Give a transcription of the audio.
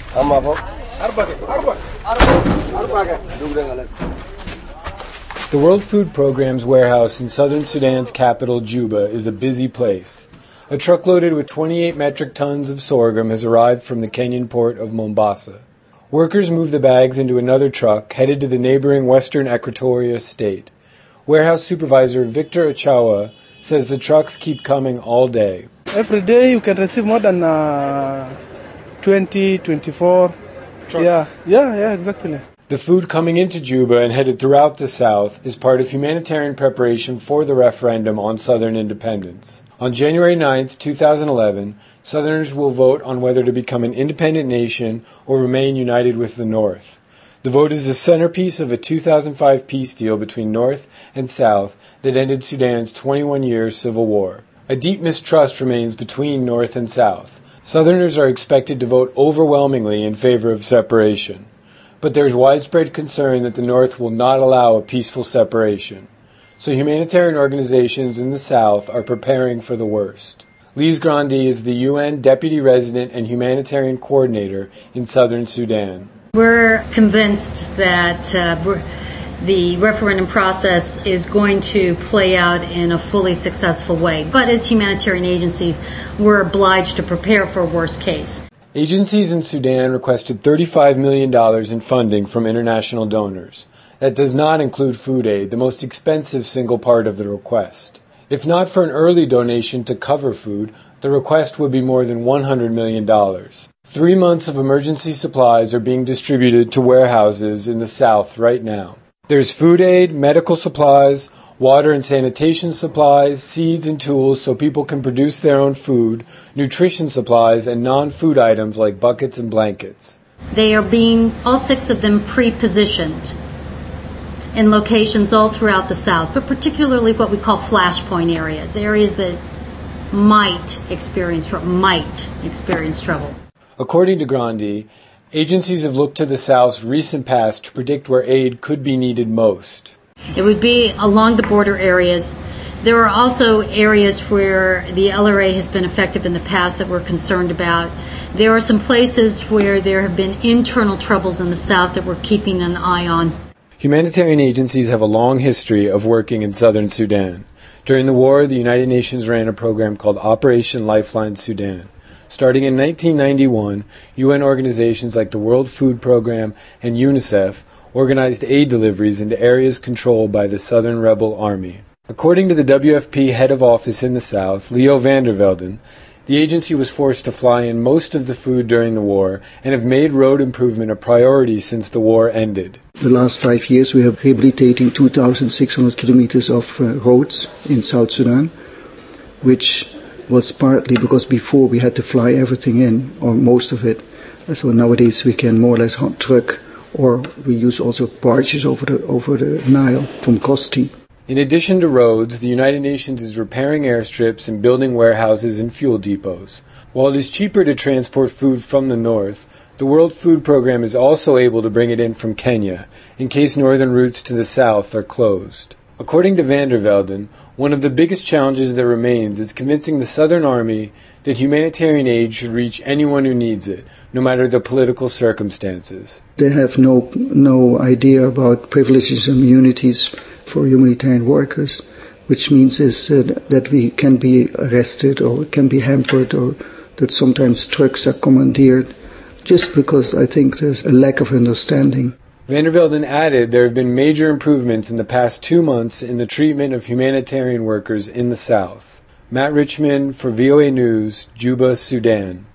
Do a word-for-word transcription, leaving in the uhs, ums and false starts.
The World Food Programme's warehouse in southern Sudan's capital, Juba, is a busy place. A truck loaded with twenty-eight metric tons of sorghum has arrived from the Kenyan port of Mombasa. Workers move the bags into another truck headed to the neighboring western Equatoria state. Warehouse supervisor Victor Achawa says the trucks keep coming all day. Every day you can receive more than uh, twenty, twenty-four. Trucks. Yeah, yeah, yeah, exactly. The food coming into Juba and headed throughout the south is part of humanitarian preparation for the referendum on southern independence. On January ninth, two thousand eleven, Southerners will vote on whether to become an independent nation or remain united with the North. The vote is the centerpiece of a two thousand five peace deal between North and South that ended Sudan's twenty-one-year civil war. A deep mistrust remains between North and South. Southerners are expected to vote overwhelmingly in favor of separation. But there is widespread concern that the North will not allow a peaceful separation. So humanitarian organizations in the South are preparing for the worst. Lise Grandi is the U N Deputy Resident and Humanitarian Coordinator in southern Sudan. We're convinced that uh, the referendum process is going to play out in a fully successful way. But as humanitarian agencies, we're obliged to prepare for a worst case. Agencies in Sudan requested thirty-five million dollars in funding from international donors. That does not include food aid, the most expensive single part of the request. If not for an early donation to cover food, the request would be more than one hundred million dollars. Three months of emergency supplies are being distributed to warehouses in the south right now. There's food aid, medical supplies, water and sanitation supplies, seeds and tools so people can produce their own food, nutrition supplies, and non-food items like buckets and blankets. They are being, all six of them, pre-positioned in locations all throughout the South, but particularly what we call flashpoint areas, areas that might experience, might experience trouble. According to Grandi, agencies have looked to the South's recent past to predict where aid could be needed most. It would be along the border areas. There are also areas where the L R A has been effective in the past that we're concerned about. There are some places where there have been internal troubles in the South that we're keeping an eye on. Humanitarian agencies have a long history of working in southern Sudan. During the war, the United Nations ran a program called Operation Lifeline Sudan. Starting in nineteen ninety-one, U N organizations like the World Food Programme and UNICEF organized aid deliveries into areas controlled by the Southern Rebel Army. According to the W F P head of office in the South, Leo van der Velden, the agency was forced to fly in most of the food during the war and have made road improvement a priority since the war ended. The last five years we have rehabilitating two thousand six hundred kilometers of uh, roads in South Sudan, which was partly because before we had to fly everything in, or most of it. So nowadays we can more or less hot truck, or we use also barges over the over the Nile from Kosti. In addition to roads, the United Nations is repairing airstrips and building warehouses and fuel depots. While it is cheaper to transport food from the north, the World Food Programme is also able to bring it in from Kenya, in case northern routes to the south are closed. According to van der Velden, one of the biggest challenges that remains is convincing the Southern Army that humanitarian aid should reach anyone who needs it, no matter the political circumstances. They have no no idea about privileges and immunities for humanitarian workers, which means is uh, that we can be arrested or can be hampered, or that sometimes trucks are commandeered, just because I think there's a lack of understanding. Van der Velden added there have been major improvements in the past two months in the treatment of humanitarian workers in the South. Matt Richmond for V O A News, Juba, Sudan.